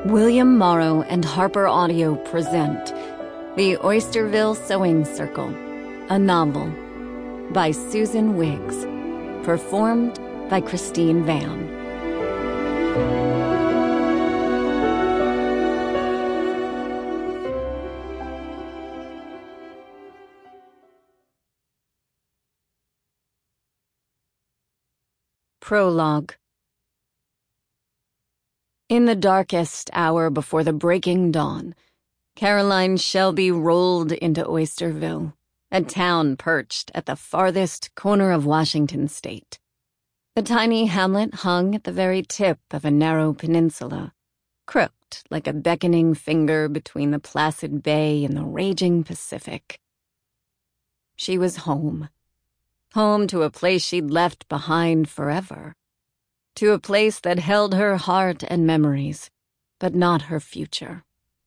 William Morrow and Harper Audio present The Oysterville Sewing Circle, a novel by Susan Wiggs, performed by Christine Van. Prologue. In the darkest hour before the breaking dawn, Caroline Shelby rolled into Oysterville, a town perched at the farthest corner of Washington state. The tiny hamlet hung at the very tip of a narrow peninsula, crooked like a beckoning finger between the placid bay and the raging Pacific. She was home. Home to a place she'd left behind forever. To a place that held her heart and memories, but not her future.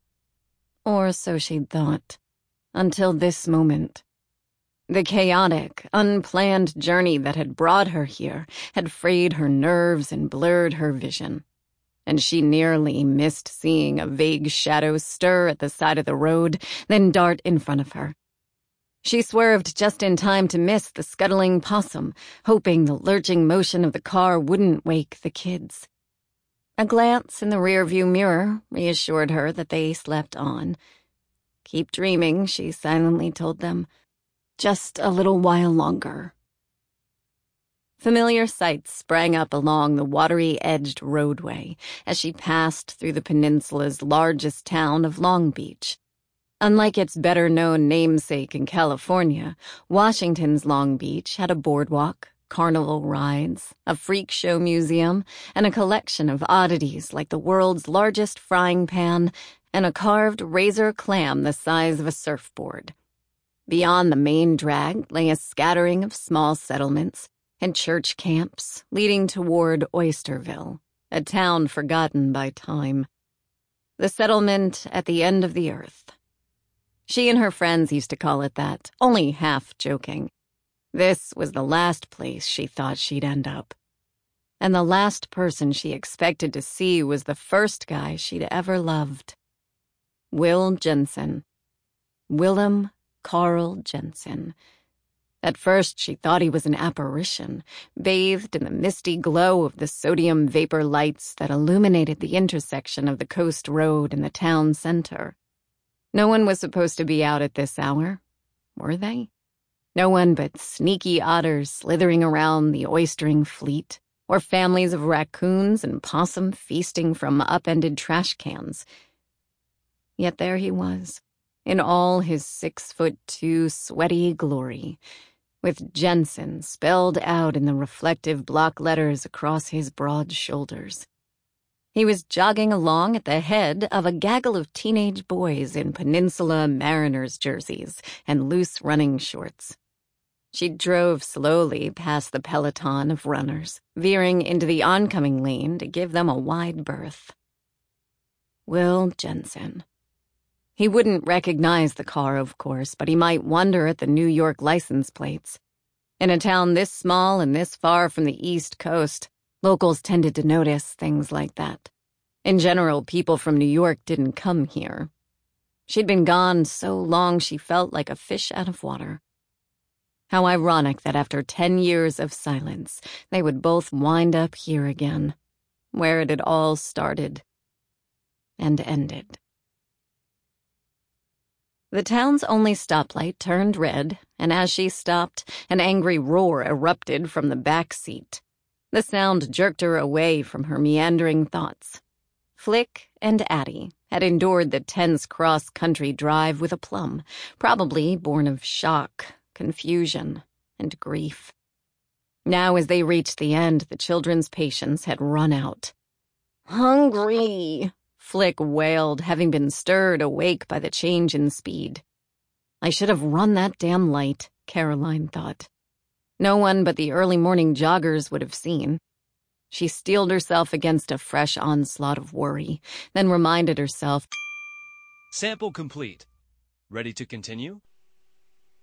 Or so she'd thought, until this moment. The chaotic, unplanned journey that had brought her here had frayed her nerves and blurred her vision, and she nearly missed seeing a vague shadow stir at the side of the road, then dart in front of her. She swerved just in time to miss the scuttling possum, hoping the lurching motion of the car wouldn't wake the kids. A glance in the rearview mirror reassured her that they slept on. "Keep dreaming," she silently told them. "Just a little while longer." Familiar sights sprang up along the watery-edged roadway as she passed through the peninsula's largest town of Long Beach. Unlike its better-known namesake in California, Washington's Long Beach had a boardwalk, carnival rides, a freak show museum, and a collection of oddities like the world's largest frying pan and a carved razor clam the size of a surfboard. Beyond the main drag lay a scattering of small settlements and church camps leading toward Oysterville, a town forgotten by time. The settlement at the end of the earth. She and her friends used to call it that, only half joking. This was the last place she thought she'd end up. And the last person she expected to see was the first guy she'd ever loved. Will Jensen. Willem Carl Jensen. At first she thought he was an apparition, bathed in the misty glow of the sodium vapor lights that illuminated the intersection of the coast road and the town center. No one was supposed to be out at this hour, were they? No one but sneaky otters slithering around the oystering fleet, or families of raccoons and possum feasting from upended trash cans. Yet there he was, in all his 6'2" sweaty glory, with Jensen spelled out in the reflective block letters across his broad shoulders. He was jogging along at the head of a gaggle of teenage boys in Peninsula Mariners jerseys and loose running shorts. She drove slowly past the peloton of runners, veering into the oncoming lane to give them a wide berth. Will Jensen. He wouldn't recognize the car, of course, but he might wonder at the New York license plates. In a town this small and this far from the East Coast, locals tended to notice things like that. In general, people from New York didn't come here. She'd been gone so long she felt like a fish out of water. How ironic that after 10 years of silence, they would both wind up here again, where it had all started and ended. The town's only stoplight turned red, and as she stopped, an angry roar erupted from the back seat. The sound jerked her away from her meandering thoughts. Flick and Addie had endured the tense cross-country drive with aplomb, probably born of shock, confusion, and grief. Now, as they reached the end, the children's patience had run out. "Hungry," Flick wailed, having been stirred awake by the change in speed. "I should have run that damn light," Caroline thought. No one but the early morning joggers would have seen. She steeled herself against a fresh onslaught of worry, then reminded herself, "Sample complete. Ready to continue?"